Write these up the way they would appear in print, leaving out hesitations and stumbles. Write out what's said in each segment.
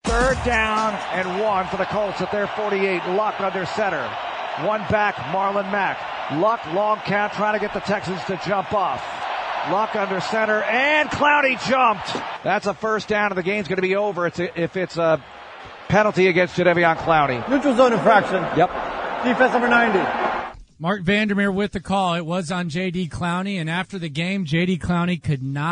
3rd down and 1 for the Colts at their 48. Luck under center. One back, Marlon Mack. Luck, long count, trying to get the Texans to jump off. Luck under center, and Clowney jumped. That's a 1st down, and the game's going to be over if it's a penalty against Jadeveon Clowney. Neutral zone infraction. Yep. Defense number 90. Mark Vandermeer with the call. It was on J.D. Clowney, and after the game, J.D. Clowney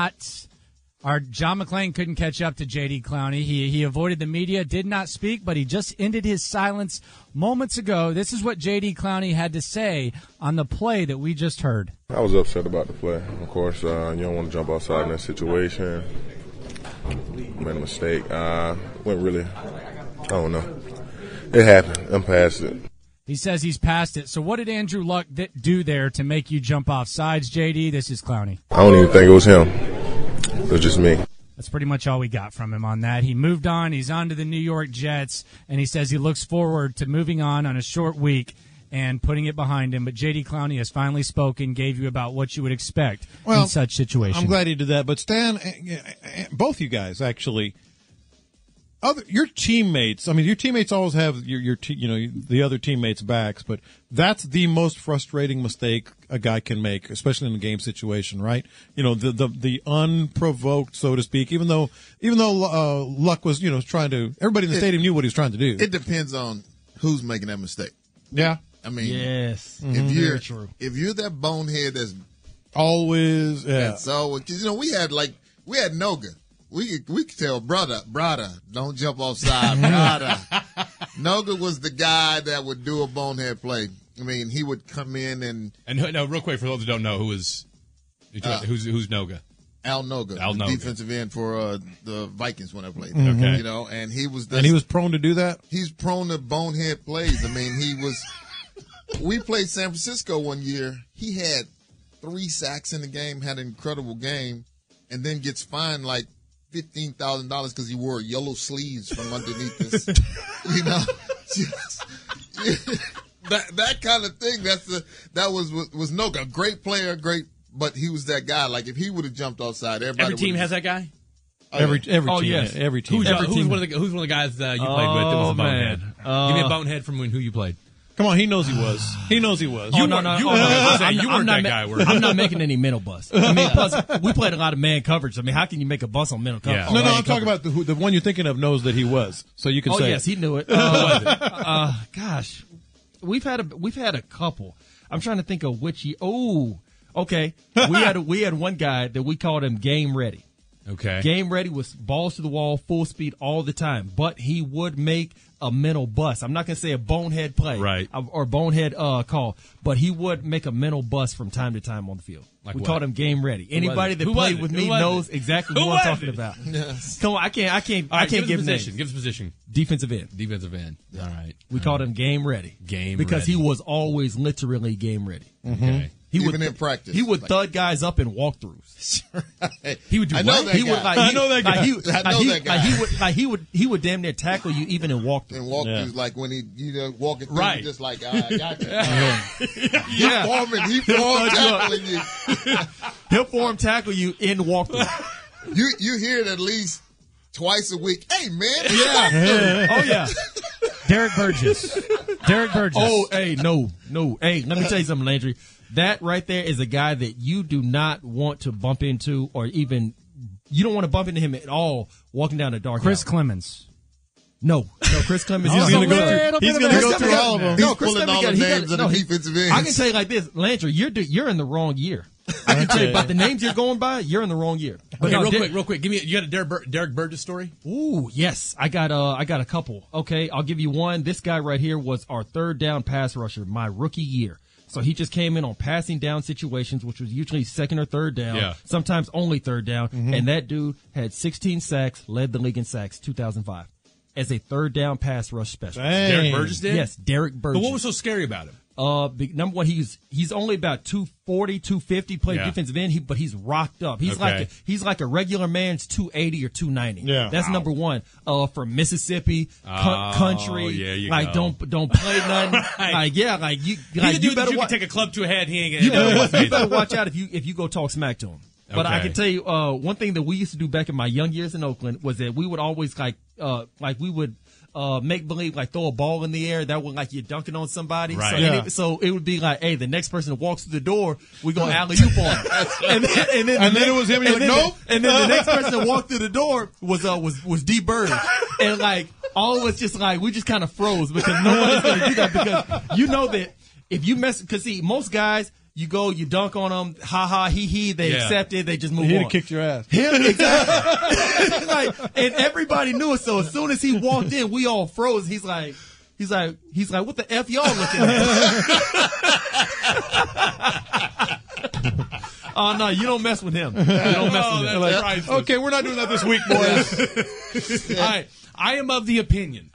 John McClain couldn't catch up to J.D. Clowney. He avoided the media, did not speak, but he just ended his silence moments ago. This is what J.D. Clowney had to say on the play that we just heard. I was upset about the play. Of course, you don't want to jump outside in that situation. Made a mistake. Went really, I don't know. It happened. I'm past it. He says he's past it. So what did Andrew Luck do there to make you jump off sides, J.D.? This is Clowney. I don't even think it was him. It was just me. That's pretty much all we got from him on that. He moved on. He's on to the New York Jets, and he says he looks forward to moving on a short week and putting it behind him. But J.D. Clowney has finally spoken, gave you about what you would expect in such situations. I'm glad he did that. But Stan, both you guys actually, your teammates. I mean, your teammates always have the other teammates' backs, but that's the most frustrating mistake a guy can make, especially in a game situation, right? The unprovoked, so to speak. Even though Luck was trying to. Everybody in the stadium knew what he was trying to do. It depends on who's making that mistake. Yeah. I mean, yes. If you're that bonehead that's always, because we had Noga. We could tell brother, don't jump offside, brother. Noga was the guy that would do a bonehead play. I mean, he would come in and no, real quick for those who don't know, who's Noga? Al Noga, defensive end for the Vikings when I played. Okay, and he was prone to do that. He's prone to bonehead plays. I mean, he was. We played San Francisco one year. He had 3 sacks in the game, had an incredible game, and then gets fined like $15,000 because he wore yellow sleeves from underneath this. That kind of thing. That was Noga, great player, but he was that guy. Like if he would have jumped offside, every team has that guy. Every team. Yes. Every team. Who's one of the guys that you played with that was a bonehead? Give me a bonehead from who you played. Come on, he knows he was. He knows he was. You weren't that guy. I'm not making any mental bust. I mean, plus we played a lot of man coverage. I mean, how can you make a bust on mental coverage? Yeah. No, I'm talking about the one you're thinking of knows that he was. So you can say. Oh yes, he knew it. Gosh, we've had a couple. I'm trying to think of which. Okay. We had one guy that we called him Game Ready. Okay. Game Ready was balls to the wall, full speed all the time, but he would make a mental bust. I'm not going to say a bonehead play, right, or bonehead call, but he would make a mental bust from time to time on the field. We called him Game Ready. Anybody that played with me knows exactly who I'm talking about. Yes. Come on, I can't give names. Give us position. Defensive end. All right. We called him Game Ready. Because he was always literally game ready. Mm-hmm. Okay. Even in practice, he would thud guys up in walkthroughs. He would do I know what? that guy. I know that guy. He would damn near tackle you even in walkthroughs. In walkthroughs, like when he walking through, right. just like I got you. He form tackling you. He'll form tackle you in walkthrough. You hear it at least twice a week. Hey man, yeah. Oh yeah. Derek Burgess. Oh, hey, no. Hey, let me tell you something, Landry. That right there is a guy that you do not want to bump into, or even you don't want to bump into him at all walking down a dark Chris alley. Clemens. No, Chris Clemens. He's going to go through all of them. He's pulling all the names of the defensive ends. I can tell you like this, Landry, you're in the wrong year. I can tell you about the names you're going by. You're in the wrong year. Okay, real quick. You got a Derek Burgess story? Ooh, yes. I got a couple. Okay, I'll give you one. This guy right here was our 3rd down pass rusher my rookie year. So he just came in on passing down situations, which was usually 2nd or 3rd down, sometimes only 3rd down. Mm-hmm. And that dude had 16 sacks, led the league in sacks, 2005, as a 3rd down pass rush specialist. Derek Burgess did? Yes, Derek Burgess. But what was so scary about him? Number one, he's only about 240, 250, played defensive end, but he's rocked up. He's like a regular man's 280 or 290. Yeah. That's number one. From Mississippi, country. Yeah, you like go. don't play nothing. Right. You better take a club to a head. He ain't you better watch out if you go talk smack to him. But I can tell you, one thing that we used to do back in my young years in Oakland was that we would always we would make believe like throw a ball in the air that would like you're dunking on somebody. Right. So it would be like, hey, the next person that walks through the door, we're gonna alley-oop on him. and then it was him. And you're like, nope. And then the next person that walked through the door was D Bird, and like all of us just like we just kind of froze because nobody's gonna do that because you know that if you mess because see most guys. You go, you dunk on them, ha ha, he he. They accept it, they just move on. He'd have kicked your ass. Him, exactly. Like, and everybody knew it. So as soon as he walked in, we all froze. He's like, what the F y'all looking at? Oh no, you don't mess with him. You don't mess with him. Like, okay, we're not doing that this week, boys. All right, I am of the opinion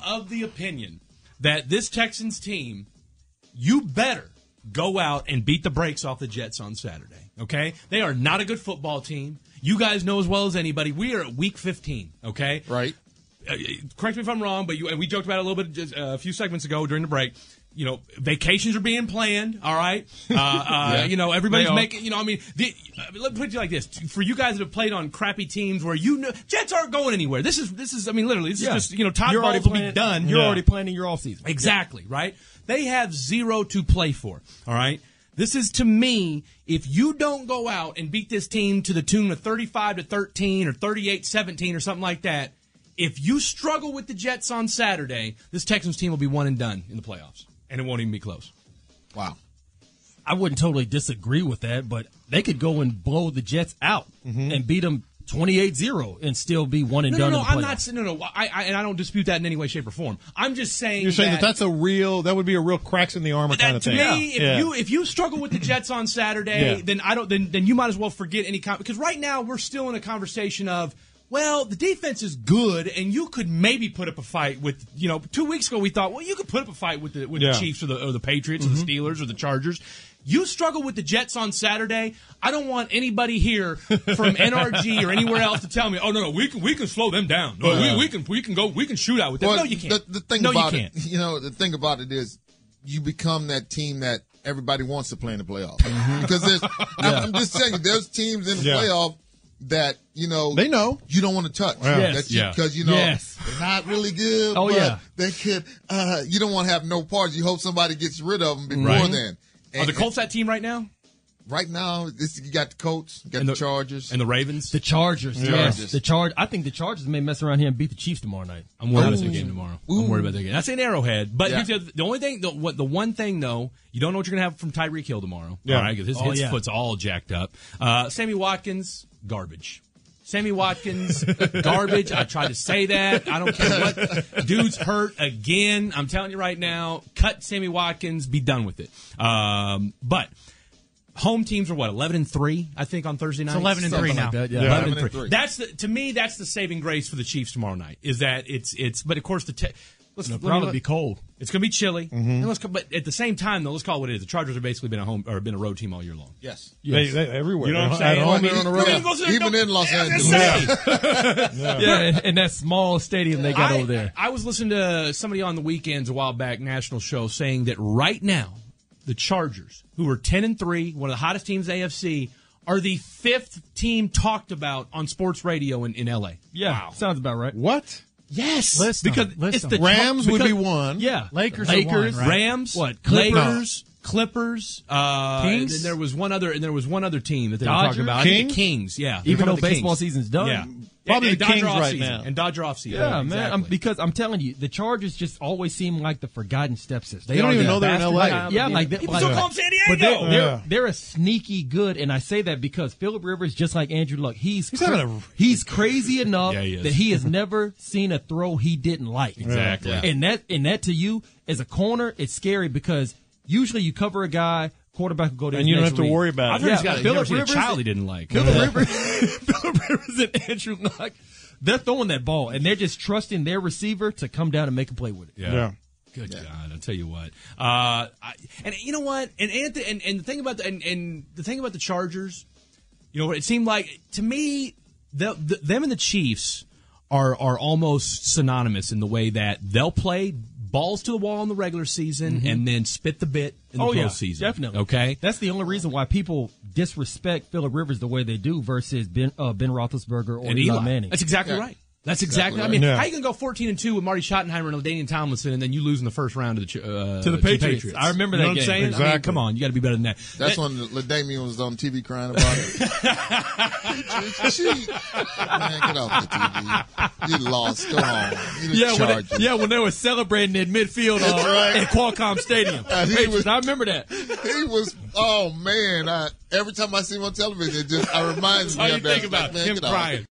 that this Texans team, you better go out and beat the brakes off the Jets on Saturday, okay? They are not a good football team. You guys know as well as anybody, we are at week 15, okay? Right. Correct me if I'm wrong, but we joked about it a little bit just a few segments ago during the break. You know, vacations are being planned, all right? You know, everybody's making, you know, I mean, let me put it like this. For you guys that have played on crappy teams where you know, Jets aren't going anywhere. This is I mean, literally, this is just, you know, Todd Bowles will be done. You're already planning your offseason. Exactly, right? They have zero to play for, all right? This is, to me, if you don't go out and beat this team to the tune of 35-13 or 38-17 or something like that, if you struggle with the Jets on Saturday, this Texans team will be one and done in the playoffs, and it won't even be close. Wow. I wouldn't totally disagree with that, but they could go and blow the Jets out and beat them 28-0 and still be one and done. I'm not saying I don't dispute that in any way, shape, or form. I'm just saying you're saying that would be a real cracks in the armor kind of thing. To me, if you struggle with the Jets on Saturday, then you might as well forget any because right now we're still in a conversation of, well, the defense is good, and you could maybe put up a fight with, 2 weeks ago we thought, well, you could put up a fight with the Chiefs or the Patriots or the Steelers or the Chargers. You struggle with the Jets on Saturday. I don't want anybody here from NRG or anywhere else to tell me, oh no, we can slow them down. No, we can shoot out with them. Well, no, you can't. The thing about it is, you become that team that everybody wants to play in the playoff. Because I'm just telling you, there's teams in the playoff that they know you don't want to touch. Because they're not really good. But they could. You don't want to have no parts. You hope somebody gets rid of them before then. Are the Colts that team right now? Right now, you got the Colts, you got the Chargers, and the Ravens. The Chargers, yes. I think the Chargers may mess around here and beat the Chiefs tomorrow night. I'm worried about the game tomorrow. I'm worried about that game. That's an Arrowhead, but here's the only thing. The one thing though, you don't know what you're gonna have from Tyreek Hill tomorrow. Yeah. All right, because his foot's all jacked up. Sammy Watkins, garbage. Sammy Watkins, garbage. I tried to say that. I don't care what. Dude's hurt again. I'm telling you right now, cut Sammy Watkins, be done with it. But home teams are what, 11-3, I think, on Thursday night? It's 11-3 now. Like that, 11-3. That's to me, that's the saving grace for the Chiefs tomorrow night, is that it's but of course it'll probably be cold. It's going to be chilly. And but at the same time, though, let's call it what it is. The Chargers have basically been a road team all year long. Yes. They everywhere. You know what I'm saying? At home, they're on the road. Even in Los Angeles. In that small stadium they got over there. I was listening to somebody on the weekends a while back, national show, saying that right now, the Chargers, who are 10-3, one of the hottest teams in the AFC, are the 5th team talked about on sports radio in LA. Yeah, wow. Sounds about right. What? Yes, because it's the Rams would be one. Yeah, Lakers, one, right? Rams, what? Clippers. Kings. And there was one other team that they Dodgers? were talking about. Kings? I think the Kings, yeah. Even though the baseball Kings. season's done. Yeah. Probably and the Kings right now. And Dodger offseason. Yeah, man. Exactly. I'm telling you, the Chargers just always seem like the forgotten stepsister. They don't even know they're in LA. Yeah, like that. People still call them San Diego. But they're a sneaky good, and I say that because Phillip Rivers, just like Andrew Luck, he's crazy enough that he has never seen a throw he didn't like. Exactly. Yeah. And that to you as a corner, it's scary because usually you cover a guy, quarterback will go to and his you don't next have to read. worry about I've it. heard he's got a child he didn't like. Phillip Rivers and Andrew Luck, they're throwing that ball, and they're just trusting their receiver to come down and make a play with it. Yeah. Good God! I'll tell you what. And you know what? And the thing about the Chargers, it seemed like to me, them and the Chiefs are almost synonymous in the way that they'll play balls to the wall in the regular season and then spit the bit in the postseason. Definitely. Okay, that's the only reason why people disrespect Phillip Rivers the way they do versus Ben Roethlisberger or Eli Manning. That's exactly right. That's exactly. Exactly I mean, right. how you gonna go 14-2 with Marty Schottenheimer and LaDainian Tomlinson, and then you lose in the first round to the Patriots? I remember you know that what I'm game. saying? I mean, Exactly. come on, you got to be better than that. That's when LaDainian was on TV crying about it. Cheat. Man, get off the TV. You lost. Go home. You When they were celebrating at midfield at Qualcomm Stadium. I remember that. He was. Oh man! Every time I see him on television, it just reminds me All you of that. think about man, him get off. crying.